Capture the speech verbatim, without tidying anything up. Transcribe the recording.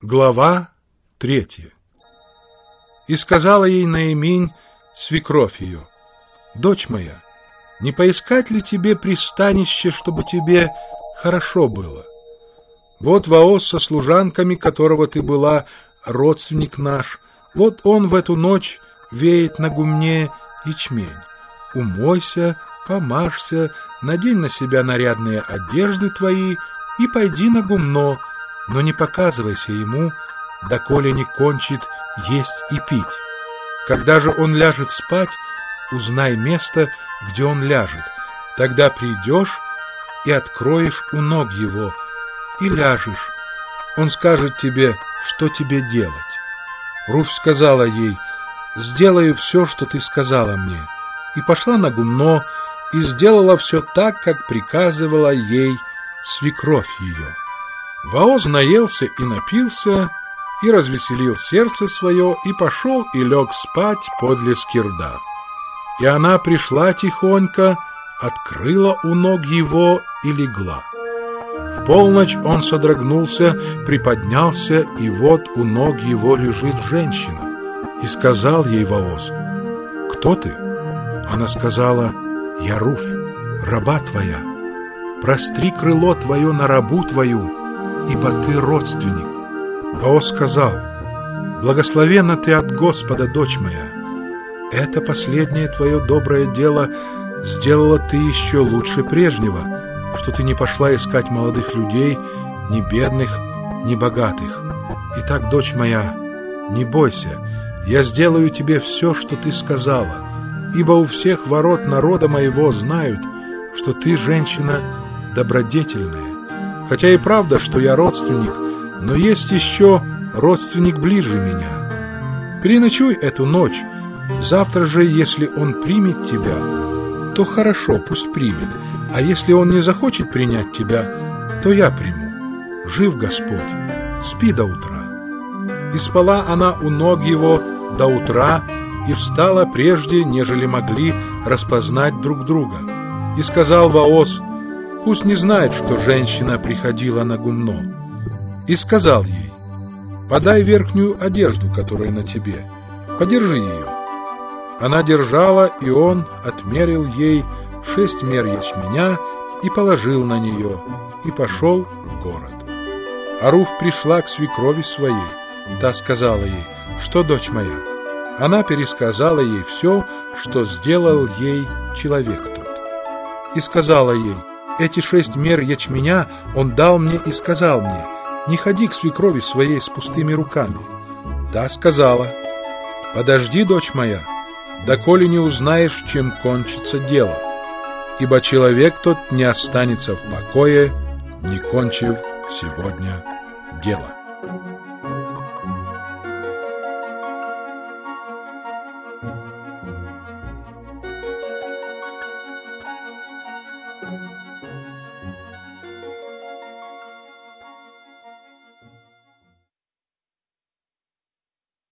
Глава третья. И сказала ей Наиминь, свекровь ее: «Дочь моя, не поискать ли тебе пристанище, чтобы тебе хорошо было? Вот Ваос со служанками, которого ты была, родственник наш, вот он в эту ночь веет на гумне ячмень. Умойся, помажься, надень на себя нарядные одежды твои и пойди на гумно, но не показывайся ему, доколе не кончит есть и пить. Когда же он ляжет спать, узнай место, где он ляжет. Тогда придешь и откроешь у ног его, и ляжешь. Он скажет тебе, что тебе делать». Руфь сказала ей: «Сделаю все, что ты сказала мне». И пошла на гумно, и сделала все так, как приказывала ей свекровь ее. Ваоз наелся и напился, и развеселил сердце свое, и пошел и лег спать подле скирда. И она пришла тихонько, открыла у ног его и легла. В полночь он содрогнулся, приподнялся, и вот у ног его лежит женщина. И сказал ей Ваоз: «Кто ты?» Она сказала: «Я Руфь, раба твоя. Простри крыло твое на рабу твою, ибо ты родственник». Ваоз сказал: «Благословенна ты от Господа, дочь моя. Это последнее твое доброе дело сделала ты еще лучше прежнего, что ты не пошла искать молодых людей, ни бедных, ни богатых. Итак, дочь моя, не бойся, я сделаю тебе все, что ты сказала, ибо у всех ворот народа моего знают, что ты женщина добродетельная. Хотя и правда, что я родственник, но есть еще родственник ближе меня. Переночуй эту ночь. Завтра же, если он примет тебя, то хорошо, пусть примет, а если он не захочет принять тебя, то я приму. Жив Господь, спи до утра». И спала она у ног его до утра, и встала прежде, нежели могли распознать друг друга. И сказал Ваоз: «Пусть не знает, что женщина приходила на гумно». И сказал ей: «Подай верхнюю одежду, которая на тебе, подержи ее». Она держала, и он отмерил ей шесть мер ячменя и положил на нее, и пошел в город. А Руфь пришла к свекрови своей. Та сказала ей: «Что, дочь моя?» Она пересказала ей все, что сделал ей человек тот. И сказала ей: «Эти шесть мер ячменя он дал мне и сказал мне: не ходи к свекрови своей с пустыми руками». Та сказала: «Подожди, дочь моя, доколе не узнаешь, чем кончится дело, ибо человек тот не останется в покое, не кончив сегодня дело». Thank you.